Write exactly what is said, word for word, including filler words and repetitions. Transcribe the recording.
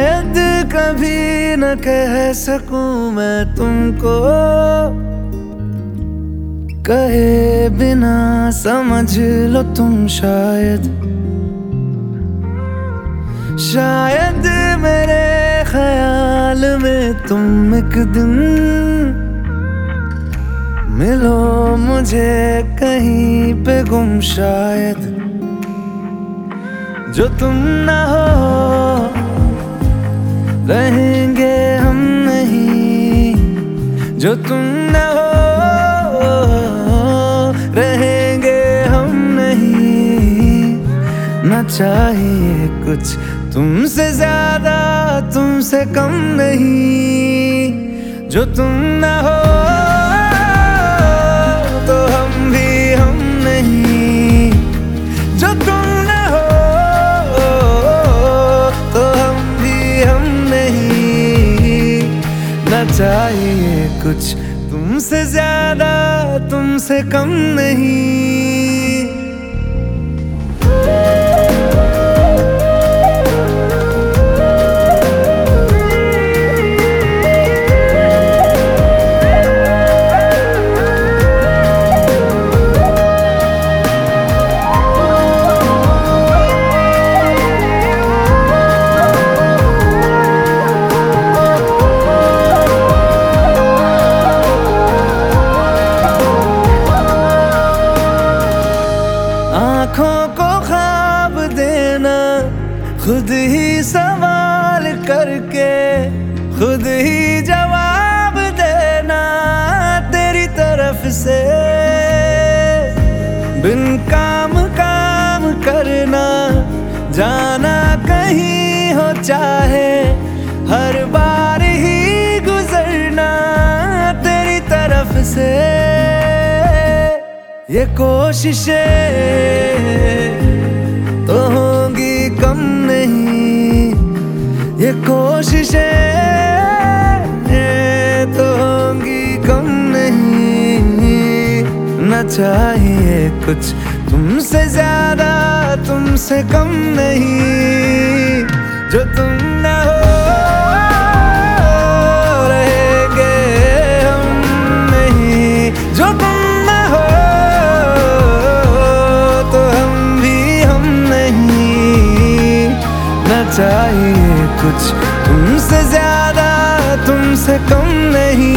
शायद कभी न कह सकूं मैं तुमको, कहे बिना समझ लो तुम शायद। शायद मेरे ख्याल में तुम एक दिन मिलो मुझे कहीं पे गुम शायद। जो तुम ना हो रहेंगे हम नहीं, जो तुम ना हो रहेंगे हम नहीं। ना चाहिए कुछ तुमसे ज्यादा तुमसे कम नहीं। जो तुम ना हो तो हम भी हम नहीं, जो तुम ना हो तो हम भी हम नहीं। ना चाहिए कुछ तुमसे ज्यादा तुमसे कम नहीं। आँखों को ख्वाब देना खुद ही सवाल करके, खुद ही जवाब देना तेरी तरफ से। बिन काम काम करना जाना कहीं हो चाहे, हर बार ही गुजरना तेरी तरफ से। ये कोशिशें तो होंगी कम नहीं, ये कोशिशें तो होंगी कम नहीं। ना चाहिए कुछ तुमसे ज्यादा तुमसे कम नहीं। जो तुम ना हो रहेंगे हम नहीं, जो तुम चाहिए कुछ तुमसे ज्यादा तुमसे कम नहीं।